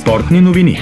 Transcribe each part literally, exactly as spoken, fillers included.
Спортни новини.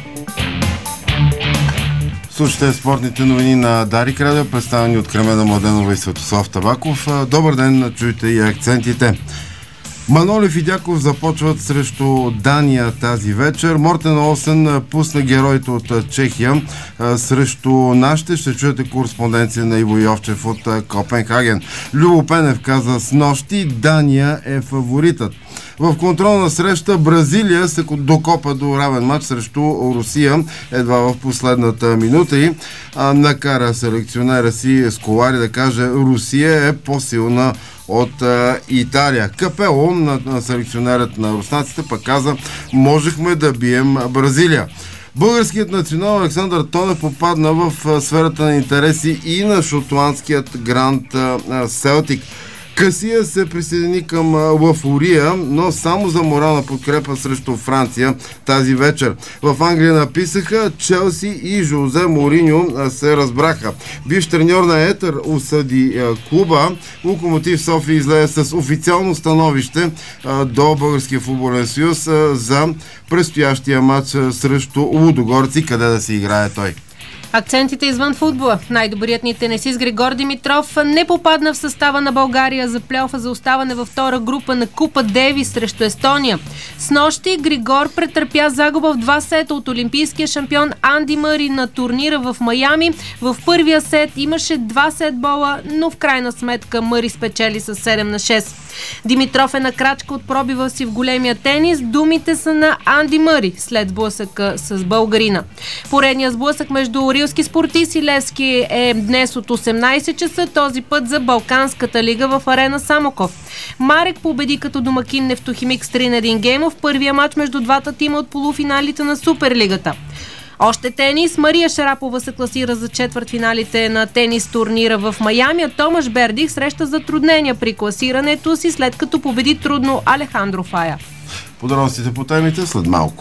Слушайте спортните новини на Дарик Радио, представени от Кремена Младенова и Светослав Табаков. Добър ден, чуйте и акцентите. Манолев и Дяков започват срещу Дания тази вечер. Мортен Олсен пусна героите от Чехия срещу нашите. Ще чуете кореспонденция на Иво Йовчев от Копенхаген. Любо Пенев каза снощи: Дания е фаворитът. В контролна среща Бразилия се докопа до равен матч срещу Русия едва в последната минута и а, накара селекционера си Сколари да каже: Русия е по-силна от а, Италия. Капело, на, на селекционерът на руснаците, пък каза: можехме да бием Бразилия. Българският национал Александър Тонев попадна в а, сферата на интереси и на шотландският гранд а, Селтик. Касия се присъедини към Лафория, но само за морална подкрепа срещу Франция тази вечер. В Англия написаха: Челси и Жозе Мориньо се разбраха. Бивш треньор на Етър осъди клуба. Локомотив София излезе с официално становище до Българския футболен съюз за предстоящия матч срещу Лудогорци, къде да се играе той. Акцентите извън футбола. Най-добрият ни тенисист Григор Димитров не попадна в състава на България за плейофа за оставане във втора група на Купа Дейвис срещу Естония. Снощи Григор претърпя загуба в два сета от олимпийския шампион Анди Мъри на турнира в Майами. В първия сет имаше два сетбола, но в крайна сметка Мъри спечели с седем на шест. Димитров е на крачка от пробива си в големия тенис. Думите са на Анди Мъри след сблъсъка с българина. Поредният сблъсък между рилски спортист и Левски е днес от осемнайсет часа, този път за Балканската лига в арена Самоков. Марек победи като домакин Нефтохимик с три на един гейма в първия матч между двата тима от полуфиналите на Суперлигата. Още тенис. Мария Шарапова се класира за четвъртфиналите на тенис турнира в Майами, а Томаш Бердих среща затруднения при класирането си, след като победи трудно Алехандро Фая. Подробностите по темите след малко.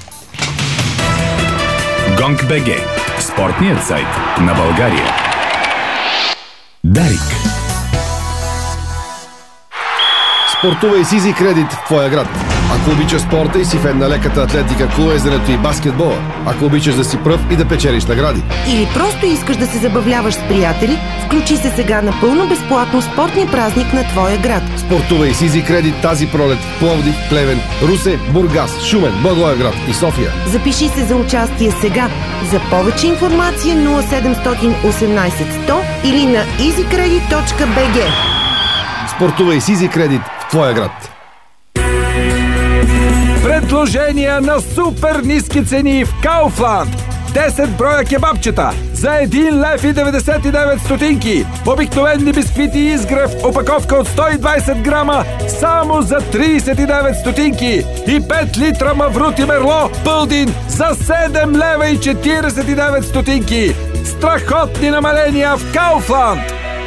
Гонг БГ. Спортният сайт на България. Дарик. Спортувай с Easy Credit в твоя град. Ако обичаш спорта и си фен на леката атлетика, колоезденето и баскетбола, ако обичаш да си пръв и да печелиш награди, или просто искаш да се забавляваш с приятели, включи се сега напълно безплатно спортния празник на твоя град. Спортувай с Easy Credit тази пролет в Пловдив, Плевен, Русе, Бургас, Шумен, Благоевград и София. Запиши се за участие сега. За повече информация нула седем осемнайсет сто или на easy credit точка би джи. Спортувай с Easy Credit в твоя град. Предложения на супер ниски цени в Kaufland. десет броя кебабчета за един лев и деветдесет и девет стотинки. Обикновени бисквити изгрев, опаковка от сто и двайсет грама, само за трийсет и девет стотинки. И пет литра Маврути Мерло Пълдин за седем лева и четирийсет и девет стотинки. Страхотни намаления в Kaufland.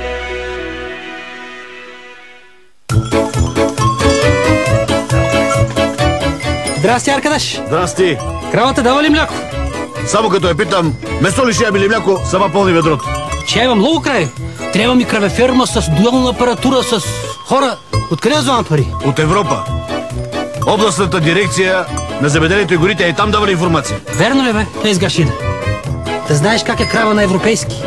Здрасти, Аркадаш. Здрасти. Кравата дава ли мляко? Само като я питам, месо ли ще ями ли мляко, сама пълни ведрото. Че имам много крави. Трябва ми кравеферма с дуална апаратура, с хора. Откъде вземам пари? От Европа. Областната дирекция на земеделието и горите е там давали информация. Верно ли бе? Те изгашина. Да знаеш как е крава на европейски.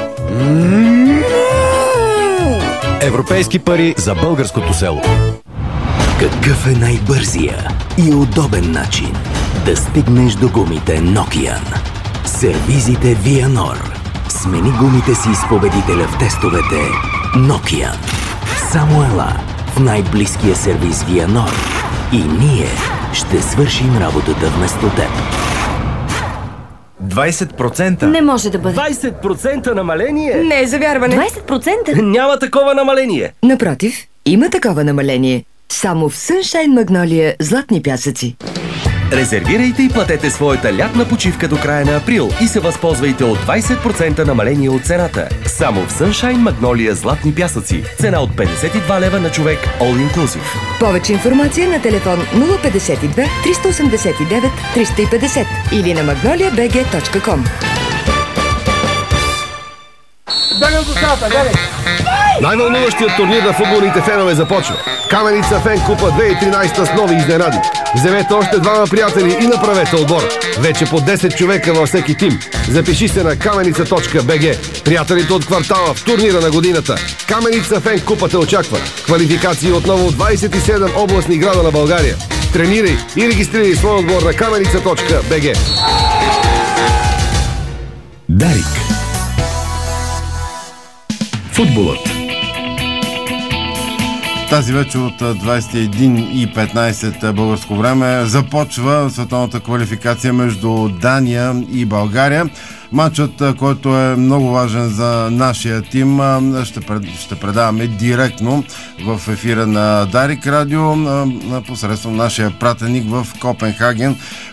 Европейски пари за българското село. Какъв е най-бързия и удобен начин да стигнеш до гумите Nokian? Сервизите Vianor. Смени гумите си с победителя в тестовете Nokian. Само ела в най-близкия сервиз Vianor и ние ще свършим работата вместо теб. двайсет процента. Не може да бъде. двайсет процента намаление? Не е за вярване. двайсет процента? Няма такова намаление. Напротив, има такова намаление. Само в Sunshine Magnolia златни пясъци. Резервирайте и платете своята лятна почивка до края на април и се възползвайте от двайсет процента намаление от цената. Само в Sunshine Magnolia златни пясъци. Цена от петдесет и два лева на човек, all inclusive. Повече информация на телефон нула петдесет и две триста осемдесет и девет триста и петдесет или на magnolia b g точка com. бягам до сата, бягай! Най-вълнуващият турнир на футболните фенове започва. Каменица Фен Купа две хиляди и тринадесета с нови изненади. Вземете още двама приятели и направете отбор. Вече по десет човека във всеки тим. Запиши се на каменица точка би джи. Приятелите от квартала в турнира на годината. Каменица Фен Купа те очаква. Квалификации отново в двадесет и седем областни града на България. Тренирай и регистрирай свой отбор на каменица точка би джи. Дарик. Футболът. Тази вечер от двадесет и една и петнадесет българско време започва световната квалификация между Дания и България. Матчът, който е много важен за нашия тим, ще, пред, ще предаваме директно в ефира на Дарик Радио посредством нашия пратеник в Копенхаген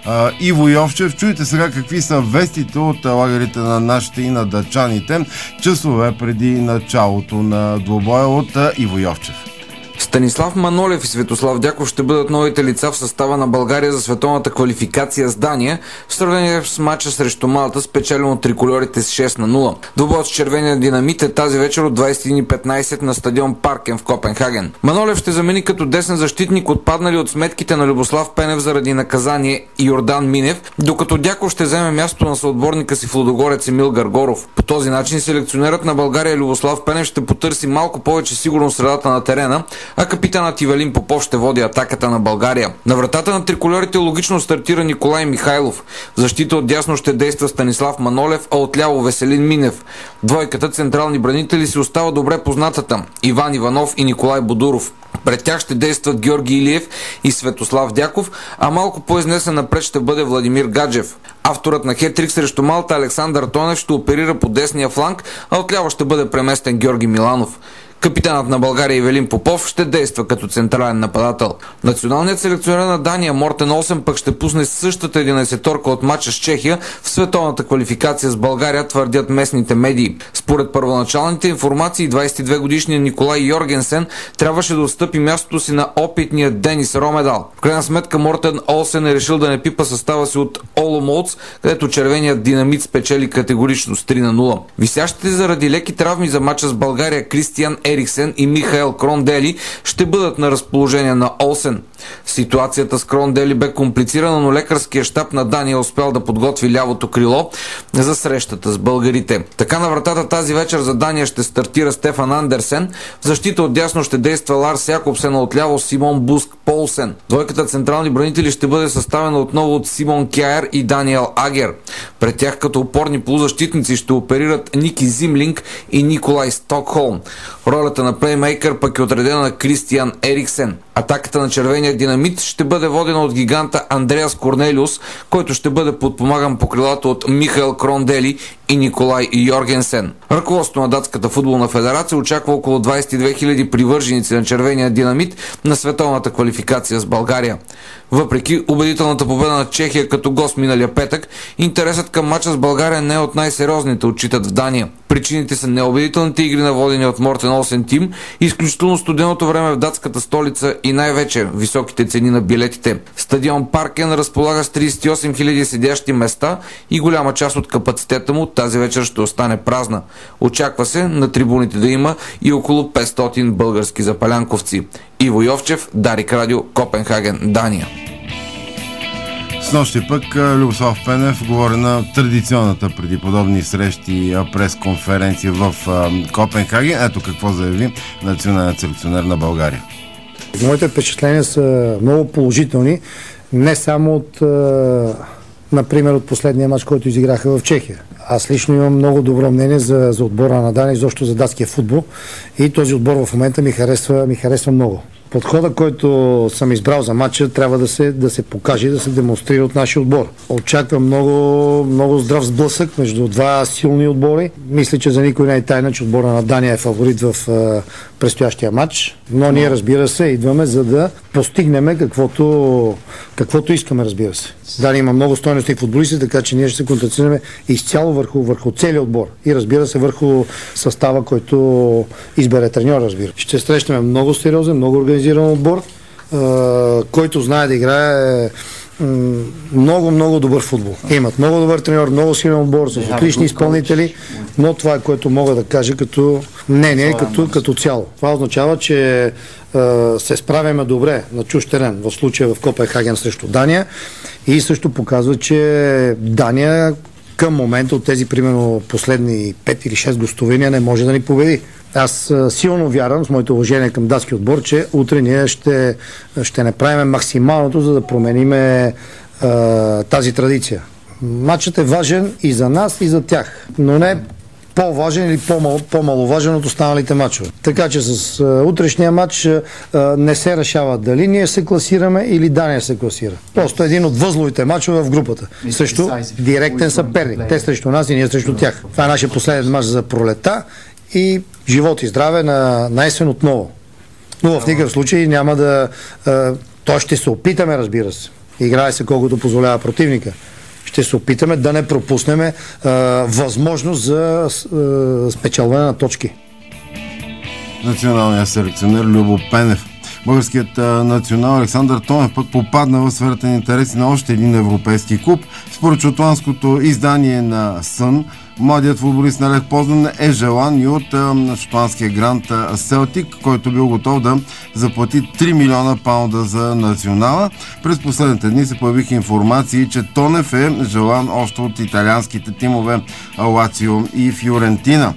Иво Йовчев. Чуйте сега какви са вестите от лагерите на нашите и на дъчаните часове преди началото на двубоя от Иво Йовчев. Станислав Манолев и Светослав Дяков ще бъдат новите лица в състава на България за световната квалификация с Дания в сравнение с матча срещу Малта, спечелен от трикольорите с шест на нула. Двубоят с червения динамит е тази вечер от двадесет и една и петнадесет на стадион Паркен в Копенхаген. Манолев ще замени като десен защитник отпаднали от сметките на Любослав Пенев заради наказание и Йордан Минев, докато Дяков ще вземе място на съотборника си в Лудогорец Емил Гаргоров. По този начин селекционерът на България Любослав Пенев ще потърси малко повече сигурност в средата на терена, а капитанът Ивелин Попов ще води атаката на България. На вратата на трикольорите логично стартира Николай Михайлов. В защита от дясно ще действа Станислав Манолев, а отляво Веселин Минев. Двойката централни бранители си остава добре познатата Иван Иванов и Николай Бодуров. Пред тях ще действат Георги Илиев и Светослав Дяков, а малко по-изнесен напред ще бъде Владимир Гаджев. Авторът на хетрик срещу Малта Александър Тонев ще оперира по десния фланг, а отляво ще бъде преместен Георги Миланов. Капитанът на България Ивелин Попов ще действа като централен нападател. Националният селекционер на Дания Мортен Олсен пък ще пусне същата единадесеторка от матча с Чехия в световната квалификация с България, твърдят местните медии. Според първоначалните информации, двадесет и две годишният Николай Йоргенсен трябваше да отстъпи мястото си на опитния Денис Ромедал. В крайна сметка Мортен Олсен е решил да не пипа състава си от Оломоуц, където червеният динамит спечели категорично с три на нула. Висящите заради леки травми за матча с България Кристиан Ериксен и Михаел Крондели ще бъдат на разположение на Олсен. Ситуацията с Крондели бе комплицирана, но лекарският щаб на Дания успял да подготви лявото крило за срещата с българите. Така на вратата тази вечер за Дания ще стартира Стефан Андерсен. В защита от дясно ще действа Ларс Якобсен, а отляво Симон Буск Полсен. Двойката централни бранители ще бъде съставена отново от Симон Кяер и Даниел Агер. Пред тях като опорни полузащитници ще оперират Ники Зимлинг и Николай Стокхолм. Ролята на плеймейкър пък е отредена на Кристиан Ериксен. Атаката на червения динамит ще бъде водена от гиганта Андреас Корнелиус, който ще бъде подпомаган по крилата от Михаел Крондели и Николай Йоргенсен. Ръководството на Датската футболна федерация очаква около двадесет и две хиляди привърженици на червения динамит на световната квалификация с България. Въпреки убедителната победа на Чехия като гост миналия петък, интересът към мача с България не е от най-сериозните, отчитат в Дания. Причините са неубедителните игри на водения от Мортен Олсен тим, изключително студеното време в датската столица и най-вече високите цени на билетите. Стадион Паркен разполага с тридесет и осем хиляди седящи места и голяма част от капацитета му тази вечер ще остане празна. Очаква се на трибуните да има и около петстотин български запалянковци. Иво Йовчев, Дарик Радио, Копенхаген, Дания. Снощи пък Любослав Пенев говори на традиционната преди подобни срещи пресконференция в Копенхаген. Ето какво заяви националният селекционер на България. Моите впечатления са много положителни, не само от, например, от последния мач, който изиграха в Чехия. Аз лично имам много добро мнение за, за отбора на Дания, изобщо за датския футбол, и този отбор в момента ми харесва, ми харесва много. Подхода, който съм избрал за матча, трябва да се, да се покаже, да се демонстрира от нашия отбор. Очаквам много, много здрав сблъсък между два силни отбори. Мисля, че за никой не е тайна, че отбора на Дания е фаворит в а, предстоящия матч. Но ние, разбира се, идваме за да постигнем каквото, каквото искаме, разбира се. Дания има много стойности футболисти, така че ние ще се концентрираме изцяло върху, върху целия отбор. И разбира се, върху състава, който избере треньор, разбира. Ще срещнем много сериозен, много организиран отбор, който знае да играе много, много добър футбол. Имат много добър треньор, много силен отбор, с отлични изпълнители, но това е което мога да кажа като мнение, като, като цяло. Това означава, че е, се справяме добре на чужд терен, в случая в Копенхаген срещу Дания, и също показва, че Дания към момента от тези примерно последни пет или шест гостувания не може да ни победи. Аз силно вярвам, с моето уважение към датски отбор, че утре ние ще, ще направим максималното, за да променим е, тази традиция. Матчът е важен и за нас, и за тях, но не по-важен или по-мал, по-маловажен от останалите матчове. Така че с а, утрешния матч а, не се решава дали ние се класираме или Дания се класира. Просто един от възловите матчове в групата. Срещу директен съперник. Те срещу нас и ние срещу тях. Това е нашия последен матч за пролета и живот и здраве на, на есен отново. Но в никакъв случай няма да... А, то ще се опитаме, разбира се. Играе се колкото позволява противника. Ще се опитаме да не пропуснем а, възможност за а, спечелване на точки. Националният селекционер Любо Пенев. Българският а, национал Александър Тонев пък попадна в сферата на интереси на още един европейски клуб. Според шотландското издание на Сън, младият футболист на Лех Познан е желан и от а, шотландския грант Селтик, който бил готов да заплати три милиона паунда за национала. През последните дни се появиха информации, че Тонев е желан още от италианските тимове Лацио и Фиорентина.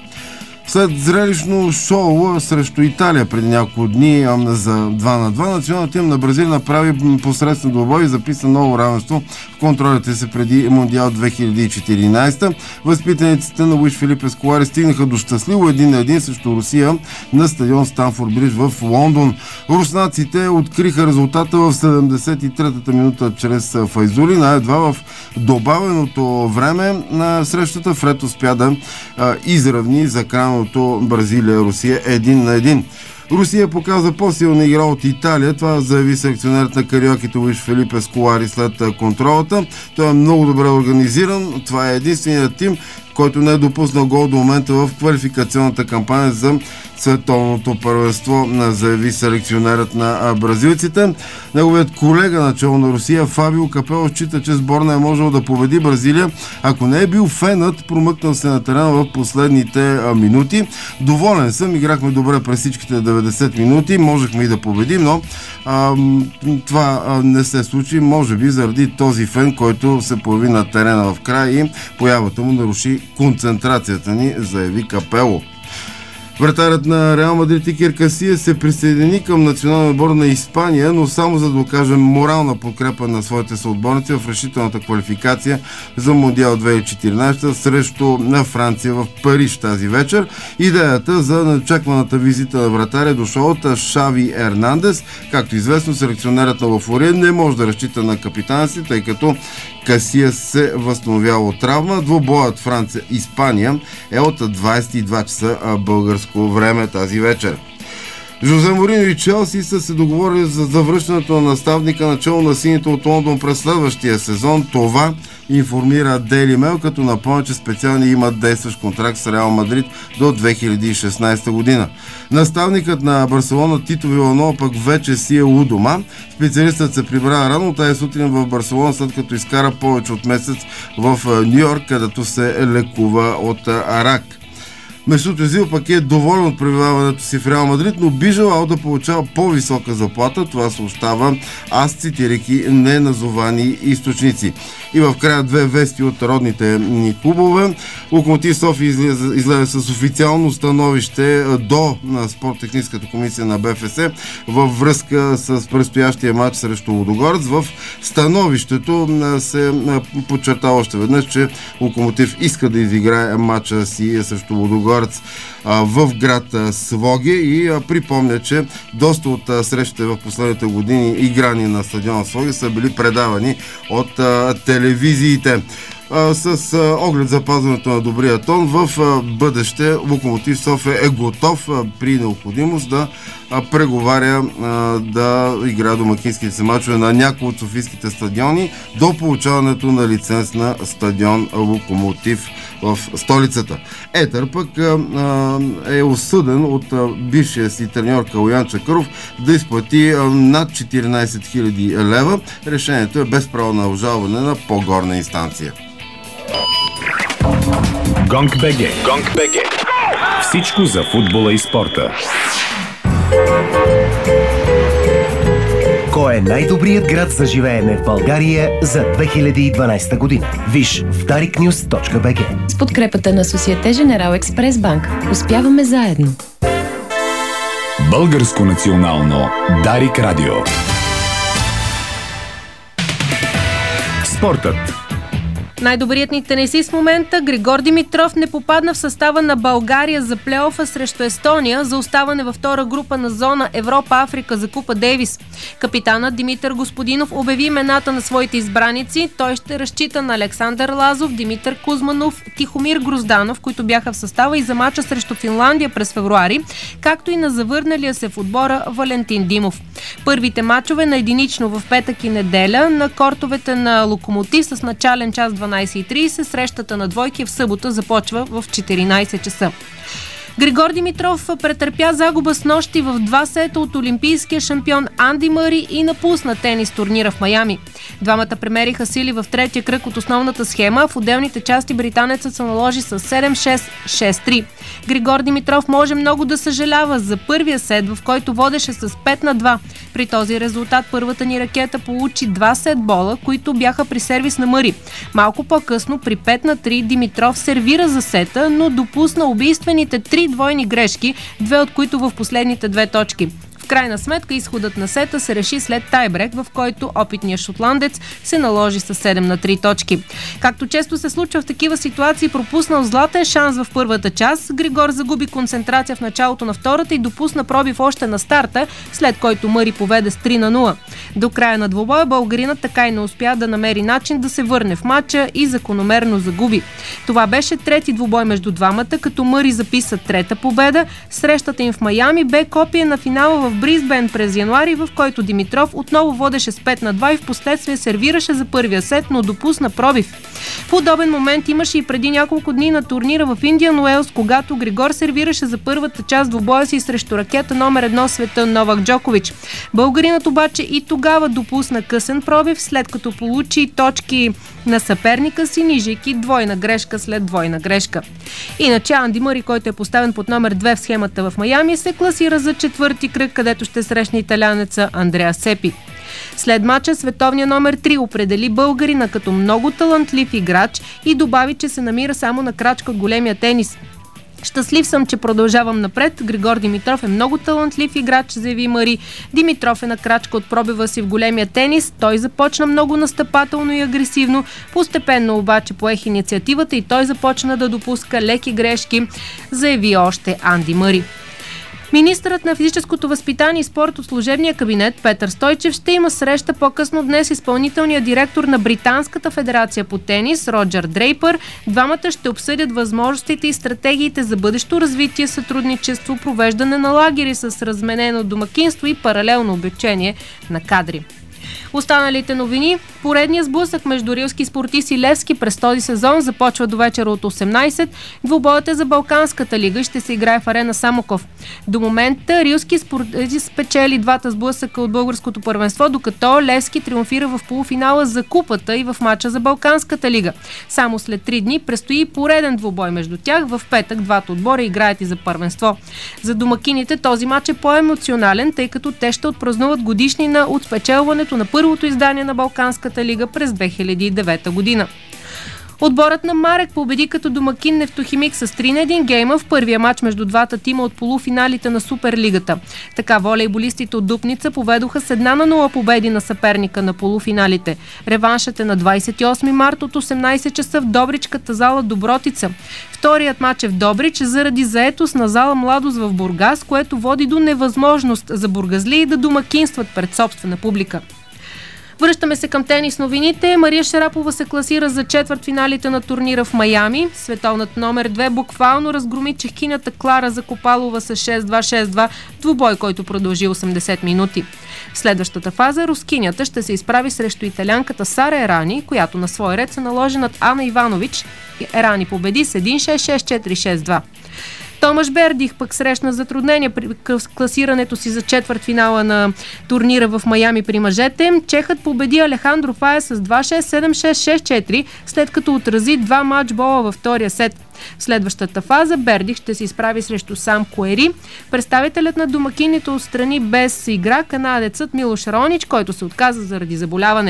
След зрелищно шоу срещу Италия преди няколко дни за два на два, националният тим на Бразилия направи посредствен двубой и записа ново равенство в контролите се преди Мондиал две хиляди и четиринадесета. Възпитаниците на Луиш Филипе Сколари стигнаха до щастливо един на един срещу Русия на стадион Станфорд Бридж в Лондон. Руснаците откриха резултата в седемдесет и третата минута чрез Файзулин, а едва в добавеното време на срещата Фред успя да а, изравни за крайно Бразилия-Русия един на един. Русия показа по-силна игра от Италия. Това заяви селекционерът на кариоките Луиш Филипе Сколари след контролата. Той е много добре организиран. Това е единственият тим, който не е допуснал гол до момента в квалификационната кампания за световното първенство, заяви селекционерът на бразилците. Неговият колега начало на Русия Фабио Капело счита, че сборна е можел да победи Бразилия, ако не е бил фенът, промъкнал се на терена в последните минути. Доволен съм, играхме добре през всичките деветдесет минути, можехме и да победим, но а, това а, не се случи, може би заради този фен, който се появи на терена в края и появата му наруши концентрацията ни, заяви Капело. Вратарят на Реал Мадрид Икер Касия се присъедини към националния отбор на Испания, но само за да окаже морална подкрепа на своите съотборници в решителната квалификация за Мондиал две хиляди и четиринадесета срещу на Франция в Париж тази вечер. Идеята за неочакваната визита на вратаря дошла от Шави Ернандес. Както известно, селекционерът на Лафория не може да разчита на капитана си, тъй като Касия се възстановява от травма. Двубоят Франция-Испания е от двадесет и два часа българско време тази вечер. Жозе Морино и Челси са се договорили за завръщането на наставника начало на сините от Лондон през следващия сезон. Това информира Daily Mail, като напомня, че специални имат действащ контракт с Реал Мадрид до две хиляди и шестнадесета година. Наставникът на Барселона Тито Виланова пък вече си е у дома. Специалистът се прибра рано тази сутрин в Барселона, след като изкара повече от месец в Ню Йорк, където се лекува от рак. Месут Özil пък е доволен от пребиваването си в Реал Мадрид, но би желал да получава по-висока заплата. Това съобщава аз, цитирайки неназовани източници. И в края две вести от родните ни клубове. Локомотив София излезе, излезе с официално становище до на спорттехническата комисия на БФС във връзка с предстоящия матч срещу Лудогорец. В становището се подчерта още веднъж, че Локомотив иска да изиграе матча си срещу Лудогорец в град Своге и припомня, че доста от срещите в последните години играни на стадиона Своге са били предавани от телевизиите. а, с а, оглед запазването на добрия тон. В а, бъдеще Локомотив София е готов а, при необходимост да а, преговаря а, да игра домакинските си мачове на някои от софийските стадиони до получаването на лиценз на стадион Локомотив в столицата. Етър пък а, а, е осъден от а, бившия си треньор Калоян Чакъров да изплати а, над четиринайсет хиляди лева. Решението е без право на обжалване на по-горна инстанция. Гонг БГ. Гонг БГ. Всичко за футбола и спорта. Кой е най-добрият град за живеене в България за две хиляди и дванайсета година? Виж в дарик нюз точка би джи. С подкрепата на Societe Generale Express Bank. Успяваме заедно. Българско национално Дарик Радио. Спортът. Най-добрият ни тенисист в момента Григор Димитров не попадна в състава на България за плейофа срещу Естония за оставане във втора група на зона Европа-Африка за Купа Дейвис. Капитанът Димитър Господинов обяви имената на своите избраници. Той ще разчита на Александър Лазов, Димитър Кузманов, Тихомир Грозданов, които бяха в състава и за мача срещу Финландия през февруари, както и на завърналия се в отбора Валентин Димов. Първите мачове на единично в петък и неделя на кортовете на Локомотив с начален час дванайсет и трийсет, срещата на двойки в събота започва в четиринайсет часа. Григор Димитров претърпя загуба с нощи в два сета от олимпийския шампион Анди Мъри и напусна тенис турнира в Майами. Двамата премериха сили в третия кръг от основната схема. В отделните части британецът се наложи с седем шест, шест три. Григор Димитров може много да съжалява за първия сет, в който водеше с пет на два. При този резултат първата ни ракета получи два сетбола, които бяха при сервис на Мъри. Малко по-късно при пет на три Димитров сервира за сета, но допусна убийствените три двойни грешки, две от които в последните две точки. В крайна сметка изходът на сета се реши след тайбрек, в който опитният шотландец се наложи с седем на три точки. Както често се случва в такива ситуации, пропуснал златен шанс в първата част, Григор загуби концентрация в началото на втората и допусна пробив още на старта, след който Мъри поведе с три на нула. До края на двубоя българинът така и не успя да намери начин да се върне в матча и закономерно загуби. Това беше трети двубой между двамата, като Мъри записа трета победа. Срещата им в Майами бе копия на финала в Бризбен през януари, в който Димитров отново водеше с пет на два и в последствие сервираше за първия сет, но допусна пробив. Подобен момент имаше и преди няколко дни на турнира в Индиан Уелс, когато Григор сервираше за първата част двубоя си срещу ракета номер едно в света Новак Джокович. Българинът обаче и тогава допусна късен пробив, след като получи точки на съперника си, нижейки двойна грешка след двойна грешка. Иначе Анди Мъри, който е поставен под номер две в схемата в Майами, се класира за четвърти кръг, където ще срещне италянеца Андреа Сепи. След мача световния номер три определи българина като много талантлив играч и добави, че се намира само на крачка от големия тенис. Щастлив съм, че продължавам напред. Григор Димитров е много талантлив играч, заяви Мъри. Димитров е на крачка от пробива си в големия тенис. Той започна много настъпателно и агресивно. Постепенно обаче поех инициативата и той започна да допуска леки грешки, заяви още Анди Мъри. Министърът на физическото възпитание и спорт от служебния кабинет Петър Стойчев ще има среща по-късно днес изпълнителният директор на Британската федерация по тенис Роджер Дрейпър. Двамата ще обсъдят възможностите и стратегиите за бъдещо развитие, сътрудничество, провеждане на лагери с разменено домакинство и паралелно обучение на кадри. Останалите новини. Поредният сблъсък между рилски спортист и Левски през този сезон започва до вечера от осемнайсет. Двубоят е за Балканската лига и ще се играе в арена Самоков. До момента рилски спортист спечели двата сблъсъка от българското първенство, докато Левски триумфира в полуфинала за купата и в мача за Балканската лига. Само след три дни предстои пореден двубой между тях. В петък двата отбора играят и за първенство. За домакините този мач е по-емоционален, тъй като те ще отпразнуват годишнина от спечелването на първото издание на Балканската лига през две хиляди и девета година. Отборът на Марек победи като домакин Нефтохимик с три на един гейма в първия матч между двата тима от полуфиналите на Суперлигата. Така волейболистите от Дупница поведоха с една на нула победи на съперника на полуфиналите. Реваншът е на двайсет и осми март от осемнайсет часа в Добричката зала Добротица. Вторият матч е в Добрич заради заетост на зала Младост в Бургас, което води до невъзможност за бургазлии да домакинстват пред собствена публика. Връщаме се към тенис новините. Мария Шарапова се класира за четвъртфиналите на турнира в Майами. Световната номер две буквално разгроми чехкинята Клара Закопалова с шест два шест два, двубой, който продължи осемдесет минути. В следващата фаза рускинята ще се изправи срещу италянката Сара Ерани, която на свой ред се наложи над Ана Иванович. Ерани победи с един шест шест четири шест два. Томаш Бердих пък срещна затруднения при класирането си за четвъртфинала на турнира в Майами при мъжете. Чехът победи Алехандро Фая с два шест седем шест шест четири, след като отрази два матчбола във втория сет. В следващата фаза Бердих ще се изправи срещу Сам Куери. Представителят на домакините отстрани без игра канадецът Милош Ронич, който се отказа заради заболяване.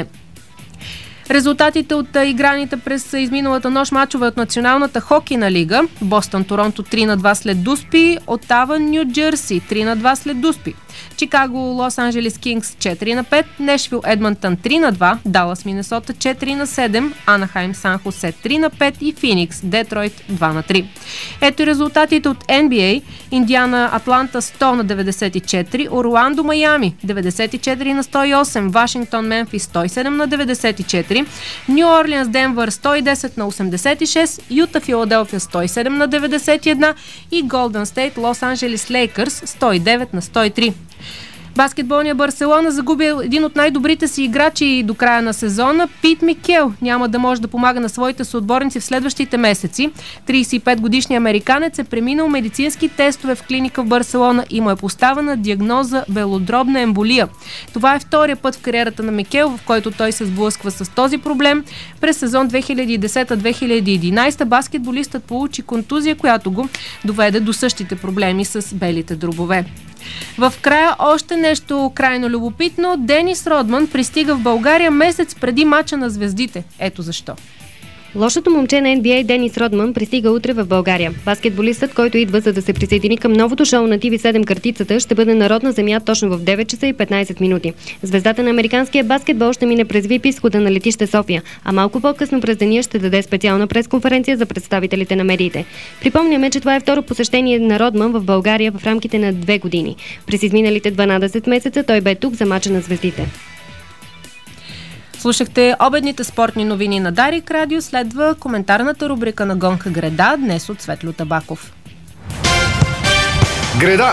Резултатите от играните през изминалата нощ мачове от Националната хокейна лига: Бостън Торонто три на два след Дуспи, Отава Ню Джерси три на два след Дуспи, Чикаго Лос Анджелес Кингс четири на пет, Нешвил Едмънтън три на два, Далас Минесота четири на седем, Анахайм Сан Хосе три на пет и Феникс Детройт два на три. Ето и резултатите от Ен Би Ей: Индиана Атланта сто на деветдесет и четири, Орландо Майами деветдесет и четири на сто и осем, Вашингтон Мемфис сто и седем на деветдесет и четири, Ню Орлианс Денвър сто и десет на осемдесет и шест, Юта Филаделфия сто и седем на деветдесет и едно и Голден Стейт Лос Анджелес Лейкърс сто и девет на сто и три. Баскетболния Барселона загуби един от най-добрите си играчи до края на сезона. Пит Микел няма да може да помага на своите съотборници в следващите месеци. тридесет и пет годишният американец е преминал медицински тестове в клиника в Барселона и му е поставена диагноза белодробна емболия. Това е втория път в кариерата на Микел, в който той се сблъсква с този проблем. През сезон две хиляди и десета - две хиляди и единадесета баскетболистът получи контузия, която го доведе до същите проблеми с белите дробове. В края още нещо крайно любопитно. Денис Родман пристига в България месец преди мача на звездите. Ето защо. Лошото момче на Ен Би Ей Денис Родман пристига утре в България. Баскетболистът, който идва за да се присъедини към новото шоу на Ти Ви седем Картицата, ще бъде на родна земя точно в девет часа и петнадесет минути. Звездата на американския баскетбол ще мине през ви ай пи изхода на летище София, а малко по-късно през деня ще даде специална пресконференция за представителите на медиите. Припомняме, че това е второ посещение на Родман в България в рамките на две години. През изминалите дванадесет месеца той бе тук за мача на звездите. Слушахте обедните спортни новини на Дарик Радио. Следва коментарната рубрика на Гонка Греда, днес от Светло Табаков. Греда!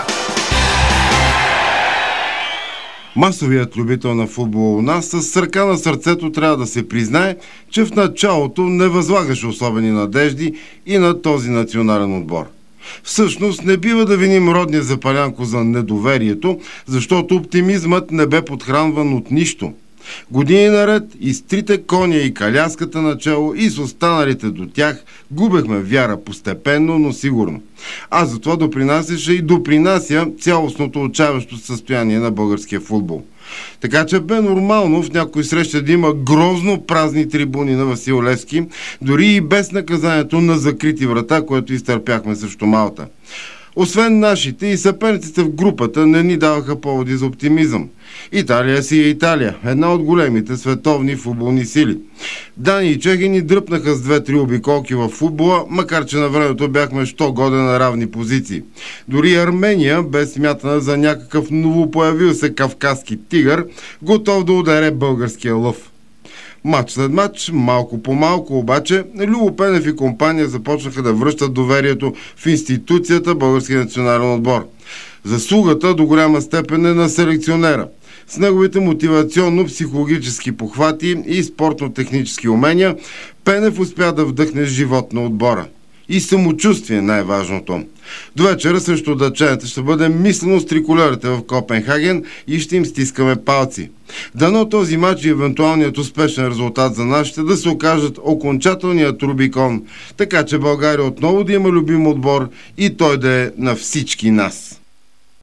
Масовият любител на футбола у нас с ръка на сърцето трябва да се признае, че в началото не възлагаше особени надежди и на този национален отбор. Всъщност не бива да виним родния Запалянко за недоверието, защото оптимизмът не бе подхранван от нищо. Години наред и с трите коня и каляската начало и с останалите до тях губехме вяра постепенно, но сигурно. А за това допринасяше и допринася цялостното отчаяващо състояние на българския футбол. Така че бе нормално в някои срещи да има грозно празни трибуни на Васил Левски, дори и без наказанието на закрити врата, което изтърпяхме срещу Малта. Освен нашите и съперниците в групата не ни даваха поводи за оптимизъм. Италия си е Италия, една от големите световни футболни сили. Дани и чехи ни дръпнаха с две-три обиколки в футбола, макар че на времето бяхме що годе на равни позиции. Дори Армения бе смятана за някакъв новопоявил се кавказски тигър, готов да ударе българския лъв. Мач след мач, малко по малко обаче, Любо Пенев и компания започнаха да връщат доверието в институцията Българския национален отбор. Заслугата до голяма степен е на селекционера. С неговите мотивационно-психологически похвати и спортно-технически умения, Пенев успя да вдъхне живот на отбора. И самочувствие най-важното. До вечера срещу датчаните ще бъде мислено с триколерите в Копенхаген и ще им стискаме палци. Дано този матч и евентуалният успешен резултат за нашите да се окажат окончателният Рубикон, така че България отново да има любим отбор и той да е на всички нас.